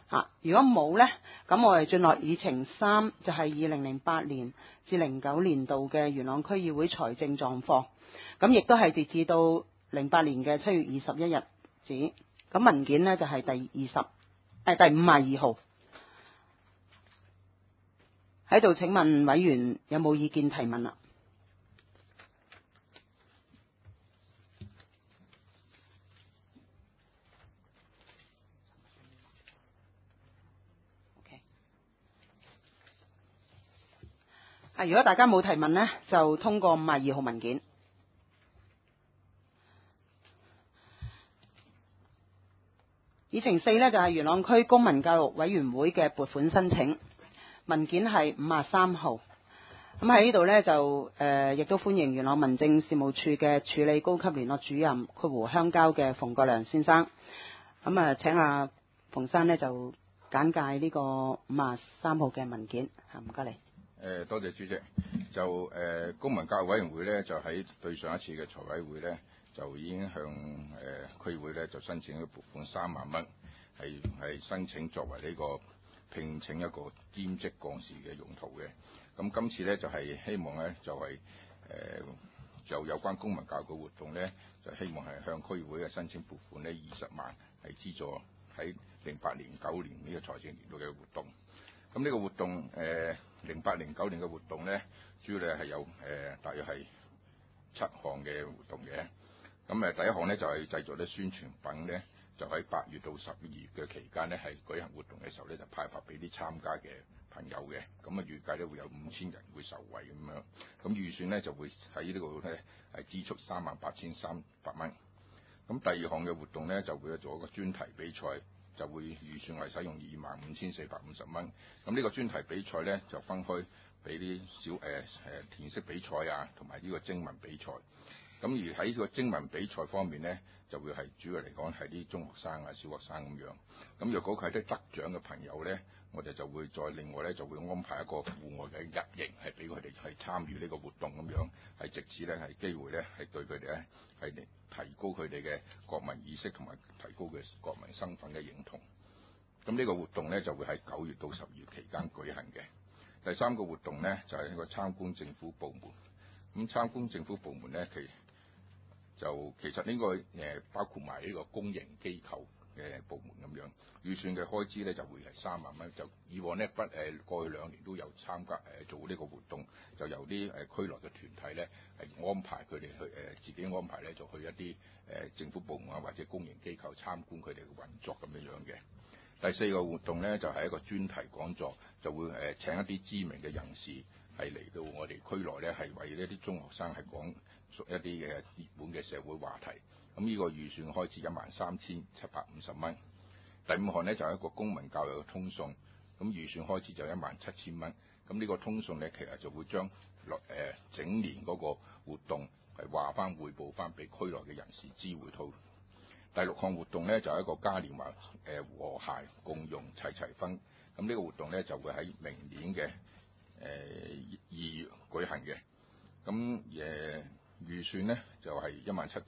如果冇呢，咁我哋進落議程3，就係2008年至09年度嘅元朗區議會財政狀況。咁亦都係截至到08年嘅7月21日止。咁文件呢，就係第52號。喺度請問委員有冇意見提問啦？如果大家冇提問呢，就通過52號文件。議程4呢，就係元朗區公民教育委員會嘅撥款申請，文件係53號。咁喺呢度呢，就亦都歡迎元朗民政事務處嘅處理高級聯絡主任括弧鄉郊嘅馮國良先生。咁請阿馮生呢，就簡介呢個53號嘅文件。唔該你。 多謝主席。就公民教育委員會咧，就喺對上一次嘅財委會咧，就已經向區會咧就申請咗撥款3萬蚊，係申請作為呢個聘請一個兼職幹事嘅用途嘅。咁今次咧就係希望咧就係就有關公民教育嘅活動咧，就希望係向區會嘅申請撥款呢20萬，係資助喺08年、09年呢個財政年度嘅活動。咁呢個活動08年、09年嘅活動咧，主要咧係有大約係7項嘅活動嘅。咁第一項咧就係製作啲宣傳品咧，就喺8月到12月嘅期間咧係舉行活動嘅時候咧，就派發俾啲參加嘅朋友嘅。咁預計咧會有5000人會受惠咁樣。咁預算咧就會喺呢度咧係支出38300蚊。咁第二項嘅活動咧就會做一個專題比賽。就會預算係使用25450蚊。咁呢個專題比賽呢，就分開俾啲填色比賽啊，同埋呢個徵文比賽。咁而喺呢個徵文比賽方面呢，就會係主要嚟講係啲中學生啊、小學生咁樣。咁若果佢係啲得獎嘅朋友呢，我哋就會再另外呢，就會安排一個戶外嘅日營，係俾佢哋係參與呢個活動咁樣，係藉此呢，係機會呢，係對佢哋呢，係提高佢哋嘅國民意識同埋提高嘅國民身份嘅認同。咁呢個活動呢，就會喺9月到10月期間舉行嘅。第三個活動呢，就係一個參觀政府部門。咁參觀政府部門呢，其實應該包括埋呢個公營機構嘅部門咁樣。預算嘅開支呢，就會係3萬蚊。就以往呢過去2年都有參加做呢個活動，就由啲區內嘅團體呢，係安排佢哋去自己安排呢，就去一啲政府部門啊或者公營機構參觀佢哋嘅運作咁樣嘅。第四個活動呢，就係一個專題講座，就會請一啲知名嘅人士係嚟到我哋區內呢，係為呢啲中學生係講述一啲嘅熱門嘅社會話題。咁呢個預算開支13750蚊。第五項呢，就係一個公民教育嘅通訊，咁預算開支就17000蚊。咁呢個通訊呢，其實就會將整年嗰個活動係話翻匯報翻俾區內嘅人士知會到。第六項活動呢，就係一個嘉年華和諧共融齊齊分。咁呢個活動呢，就會喺明年嘅2月舉行嘅。咁預算呢，就係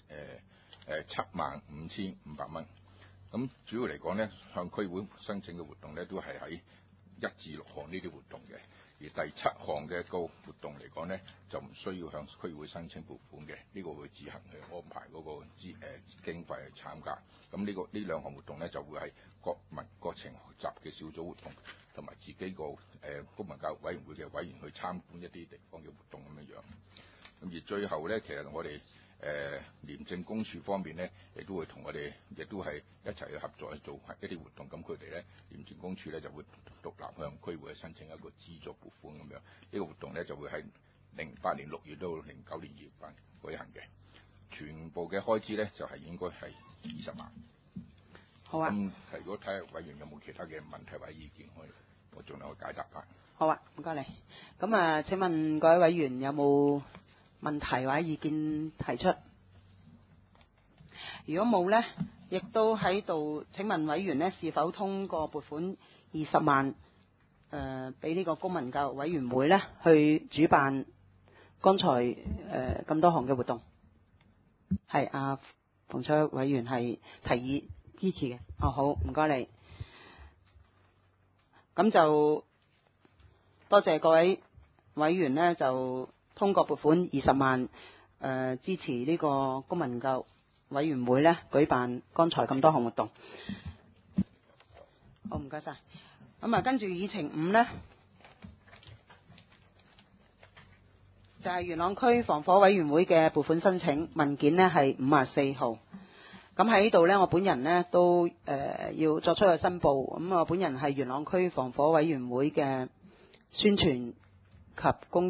75500蚊。咁主要嚟講呢，向區會申請嘅活動呢，都係喺1至6項呢啲活動嘅。而第7項嘅個活動嚟講呢，就唔需要向區會申請撥款嘅，呢個會自行去安排嗰個經費去參加。咁呢兩項活動呢，就會係國情學習嘅小組活動，同埋自己個公民教育委員會嘅委員去參觀一啲地方嘅活動咁樣。咁而最後呢，其實我哋廉政公署方面呢，亦都會同我哋，亦都係一齊去合作去做一啲活動。咁佢哋呢，廉政公署呢，就會獨立向區會申請一個資助撥款咁樣。呢個活動呢，就會喺08年6月到09年2月份舉行嘅。全部嘅開支呢，就係應該係20萬。 好啊。 咁如果睇下委員有冇其他嘅問題或者意見，我盡量去解答翻。 好啊，唔該你。咁請問各位委員有冇問題或者意見提出？如果冇呢，亦都喺度請問委員呢，是否通過撥款20萬俾呢個公民教育委員會呢，去主辦剛才咁多項嘅活動？係馮卓委員係提議支持嘅。好，唔該你。 咁就多謝各位委員呢，就通過撥款20萬支持呢個公民教育委員會呢舉辦剛才咁多項活動。好，唔該晒。咁啊，跟住議程5呢，就係元朗區防火委員會嘅撥款申請文件呢係54號。咁喺呢度呢，我本人呢都要作出個申報。咁我本人係元朗區防火委員會嘅宣傳及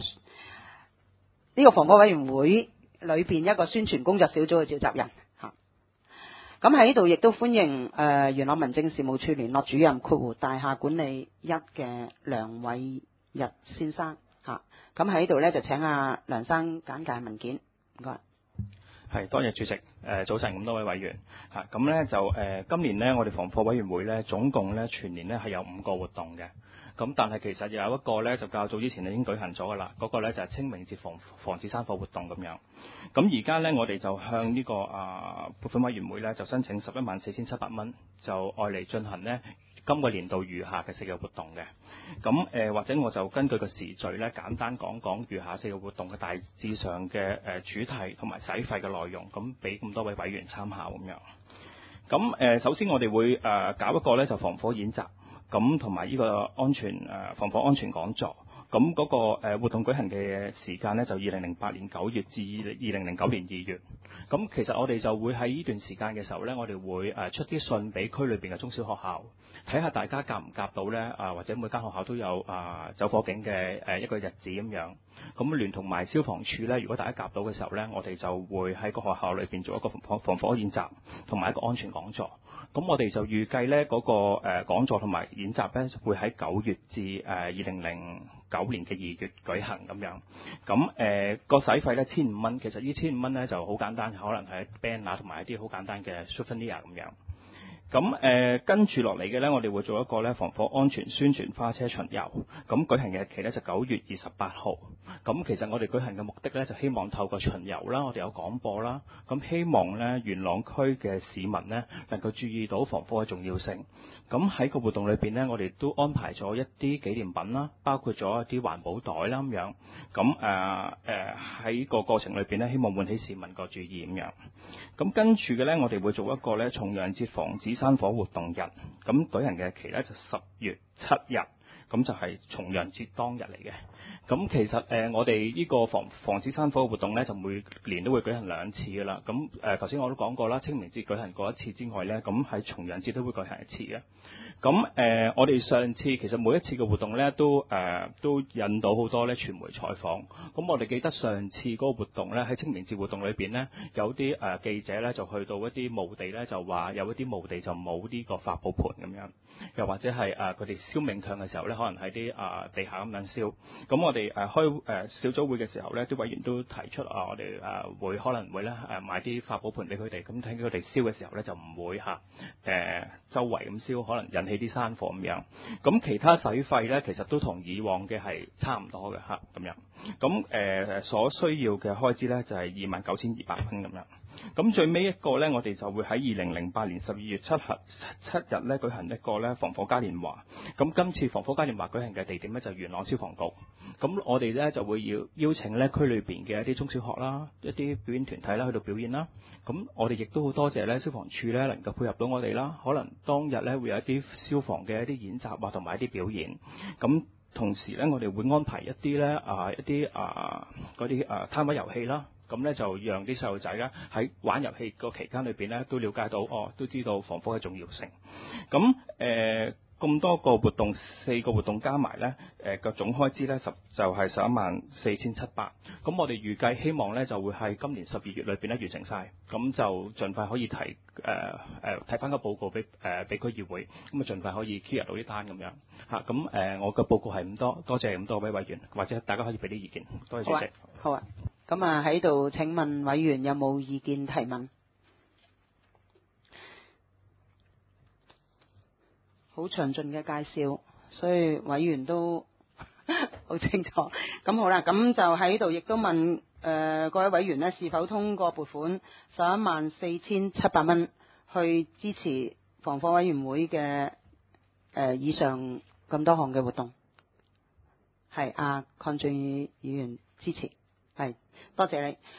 呢個防火委員會裏邊一個宣傳工作小組嘅召集人嚇。咁喺呢度亦都歡迎元朗民政事務處聯絡主任（大廈管理1）嘅梁偉日先生嚇。咁喺呢度呢，就請阿梁生簡介文件，唔該。 係，多謝主席。早晨咁多位委員嚇，咁咧就今年呢，我哋防火委員會咧總共咧全年咧係有5個活動嘅。咁但係其實有一個咧就較早之前已經舉行咗㗎啦，嗰個咧就係清明節防止山火活動咁樣。咁而家咧我哋就向呢個撥款委員會咧就申請114700蚊，就愛嚟進行呢今個年度餘下嘅4個活動嘅。咁或者我就根據個時序咧，簡單講講餘下4個活動嘅大致上嘅主題同埋使費嘅內容，咁俾咁多位委員參考咁樣。咁首先我哋會搞一個咧就防火演習，咁同埋呢個防火安全講座。咁嗰個活動舉行嘅時間呢，就2008年9月至2009年2月。咁其實我哋就會喺呢段時間嘅時候呢，我哋會出啲信俾區裏邊嘅中小學校，睇下大家夾唔夾到呢，或者每間學校都有走火警嘅一個日子咁樣。咁聯同埋消防處呢，如果大家夾到嘅時候呢，我哋就會喺個學校裏邊做一個防火演習同埋一個安全講座。咁我哋就預計呢嗰個講座同埋演習呢，會喺9月至2009年嘅2月舉行咁樣。咁個使費呢，1,500蚊。其實呢1,500蚊呢就好簡單，可能係 banner 同埋一啲好簡單嘅 souvenir 咁樣。咁跟住落嚟嘅呢，我哋會做一個呢防火安全宣傳花車巡遊。咁舉行嘅日期呢，就9月28號。咁其實我哋舉行嘅目的呢，就希望透過巡遊啦，我哋有廣播啦，咁希望呢元朗區嘅市民呢，能夠注意到防火嘅重要性。咁喺個活動裏邊呢，我哋都安排咗一啲紀念品啦，包括咗一啲環保袋啦咁樣。咁喺個過程裏邊呢，希望喚起市民個注意咁樣。咁跟住嘅呢，我哋會做一個呢重陽節防止山火活動日。咁舉行嘅日期呢，就10月7日。咁就係重陽節當日嚟嘅。咁其實我哋呢個防止山火嘅活動呢，就每年都會舉行2次㗎啦。咁頭先我都講過啦，清明節舉行過1次之外呢，咁喺重陽節都會舉行1次嘅。咁我哋上次其實每一次嘅活動呢，都引到好多呢傳媒採訪。咁我哋記得上次嗰個活動呢，喺清明節活動裏邊呢，有啲記者呢就去到一啲墓地呢，就話有一啲墓地就冇呢個發寶盤咁樣，又或者係佢哋燒冥鏹嘅時候呢，可能喺啲地下咁樣燒。咁我哋開小組會嘅時候呢，啲委員都提出我哋可能會咧買啲發寶盤俾佢哋，咁睇佢哋燒嘅時候呢，就唔會周圍咁燒，可能引起啲山火咁樣。咁其他使費呢，其實都同以往嘅係差唔多嘅咁樣。咁所需要嘅開支呢，就係29,200蚊咁樣。咁最尾一個呢，我哋就會喺2008年12月7日呢舉行一個呢防火嘉年華。咁今次防火嘉年華舉行嘅地點呢，就係元朗消防局。咁我哋呢就會邀請呢區裏邊嘅一啲中小學啦、一啲表演團體啦去到表演啦。咁我哋亦都好多謝呢消防處呢能夠配合到我哋啦。可能當日呢會有一啲消防嘅一啲演習啊，同埋一啲表演。咁同時呢，我哋會安排一啲呢嗰啲攤位遊戲啦。咁呢就讓啲細路仔呢喺玩遊戲個期間裏邊呢都了解到都知道防火嘅重要性。咁咁多個活動4個活動加埋呢個總開支呢就係114700。咁我哋預計希望呢就會喺今年12月裏邊呢完成晒。咁就盡快可以睇翻個報告俾區議會，咁盡快可以 clear 到啲單咁樣嚇。咁我嘅報告係咁多謝咁多位委員，或者大家可以俾啲意見。多謝主席。 好啊。咁喺度請問委員有冇意見提問？好詳盡嘅介紹，所以委員都好清楚。咁好啦，咁就喺度亦都問各位委員呢，是否通過撥款114700蚊去支持防火委員會嘅以上咁多項嘅活動。係鄺俊宇議員支持，係多謝你。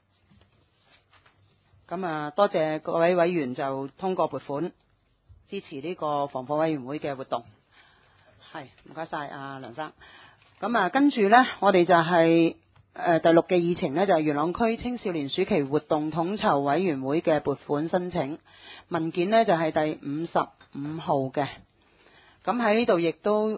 咁多謝各位委員就通過撥款支持呢個防火委員會嘅活動。係唔該晒梁生。咁跟住呢，我哋就係、第6嘅議程呢，就係、元朗區青少年暑期活動統籌委員會嘅撥款申請文件呢，就係、第55號嘅。咁喺呢度亦都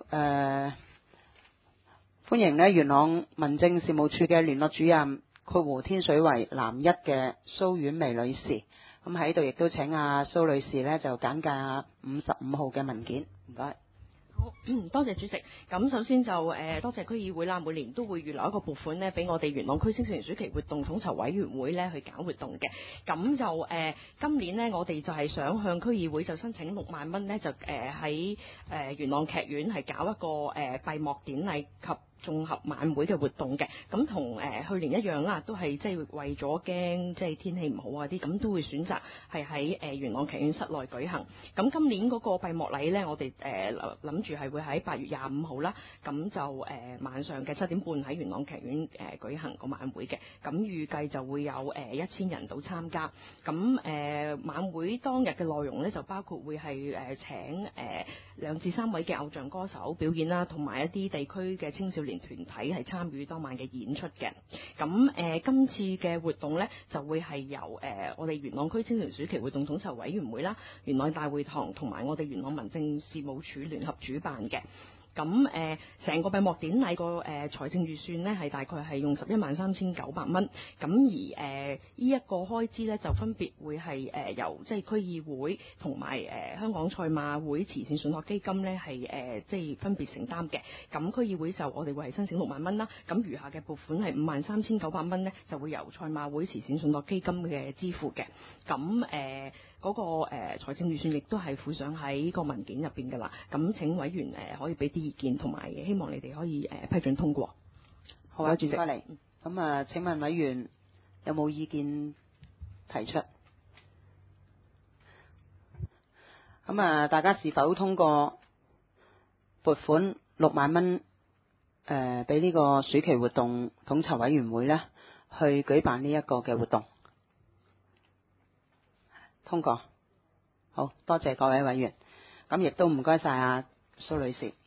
歡迎呢元朗民政事務處嘅聯絡主任天水圍南一嘅蘇婉薇女士。咁喺度亦都請蘇女士呢，就簡介55號嘅文件，唔該。 好，多謝主席。咁首先就多謝區議會啦，每年都會預留一個撥款呢，俾我哋元朗區青少年暑期活動統籌委員會呢去搞活動嘅。咁就今年呢，我哋就係想向區議會就申請6萬蚊呢，就喺元朗劇院係搞一個閉幕典禮及綜合晚會嘅活動嘅。咁同去年一樣啦，都係即係為咗驚即係天氣唔好啊啲，咁都會選擇係喺元朗劇院室內舉行。咁今年嗰個閉幕禮呢，我哋諗住係會喺8月25號啦，咁就晚上嘅7點半喺元朗劇院舉行個晚會嘅。咁預計就會有1000人到參加。咁晚會當日嘅內容呢，就包括會係請2至3位嘅偶像歌手表演啦，同埋一啲地區嘅青少年團體係參與當晚嘅演出嘅。咁今次嘅活動呢，就會係由我哋元朗區青少年暑期活動統籌委員會啦、元朗大會堂同埋我哋元朗民政事務處聯合主辦嘅。咁成個閉幕典禮個財政預算呢，係大概係用113900蚊。咁而呢一個開支呢，就分別會係由即係區議會同埋香港賽馬會慈善信託基金呢，係即係分別承擔嘅。咁區議會就我哋會係申請6萬蚊啦。咁餘下嘅撥款係53900蚊呢，就會由賽馬會慈善信託基金嘅支付嘅。咁嗰個財政預算亦都係附上喺個文件入邊㗎啦。咁請委員可以俾啲意見，同埋希望你哋可以批准通過。 好啊，主席。唔該你。咁請問委員有冇意見提出？咁大家是否通過撥款6萬蚊俾呢個暑期活動統籌委員會呢去舉辦呢一個嘅活動？通過。好多謝各位委員。咁亦都唔該晒蘇女士。